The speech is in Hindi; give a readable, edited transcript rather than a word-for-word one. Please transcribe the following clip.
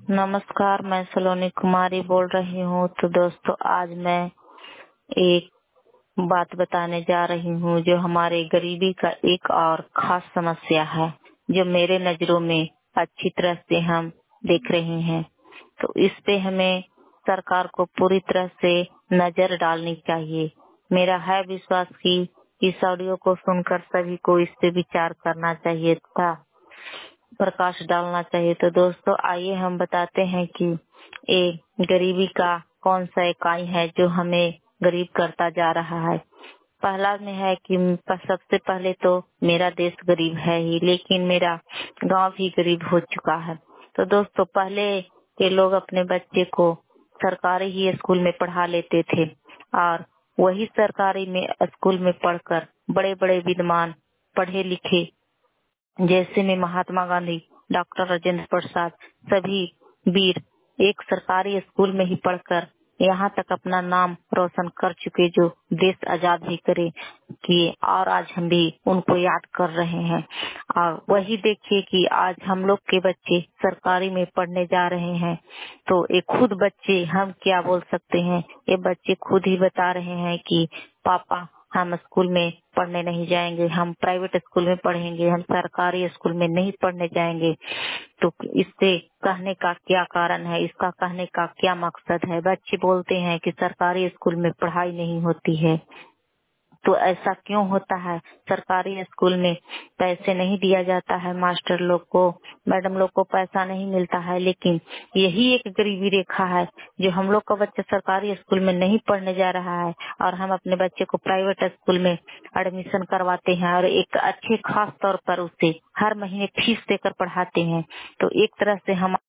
नमस्कार, मैं सलोनी कुमारी बोल रही हूँ। तो दोस्तों, आज मैं एक बात बताने जा रही हूँ जो हमारे गरीबी का एक और खास समस्या है, जो मेरे नजरों में अच्छी तरह से हम देख रहे हैं। तो इस पे हमें सरकार को पूरी तरह से नजर डालनी चाहिए। मेरा है विश्वास कि इस ऑडियो को सुनकर सभी को इस पे विचार करना चाहिए था, प्रकाश डालना चाहिए। तो दोस्तों, आइए हम बताते हैं कि ये गरीबी का कौन सा इकाई है जो हमें गरीब करता जा रहा है। पहला में है कि सबसे पहले तो मेरा देश गरीब है ही, लेकिन मेरा गांव भी गरीब हो चुका है। तो दोस्तों, पहले के लोग अपने बच्चे को सरकारी ही स्कूल में पढ़ा लेते थे और वही सरकारी में स्कूल में पढ़कर बड़े बड़े विद्वान पढ़े लिखे, जैसे में महात्मा गांधी, डॉक्टर राजेंद्र प्रसाद, सभी वीर एक सरकारी स्कूल में ही पढ़कर यहाँ तक अपना नाम रोशन कर चुके, जो देश आजाद भी करे किए, और आज हम भी उनको याद कर रहे हैं। और वही देखिए कि आज हम लोग के बच्चे सरकारी में पढ़ने जा रहे हैं। तो ये खुद बच्चे, हम क्या बोल सकते हैं, ये बच्चे खुद ही बता रहे हैं कि पापा, हम स्कूल में पढ़ने नहीं जाएंगे, हम प्राइवेट स्कूल में पढ़ेंगे, हम सरकारी स्कूल में नहीं पढ़ने जाएंगे। तो इससे कहने का क्या कारण है, इसका कहने का क्या मकसद है? बच्चे बोलते हैं कि सरकारी स्कूल में पढ़ाई नहीं होती है। तो ऐसा क्यों होता है? सरकारी स्कूल में पैसे नहीं दिया जाता है, मास्टर लोग को, मैडम लोग को पैसा नहीं मिलता है, लेकिन यही एक गरीबी रेखा है जो हम लोग का बच्चा सरकारी स्कूल में नहीं पढ़ने जा रहा है और हम अपने बच्चे को प्राइवेट स्कूल में एडमिशन करवाते हैं और एक अच्छे खास तौर पर उसे हर महीने फीस देकर पढ़ाते हैं। तो एक तरह से हम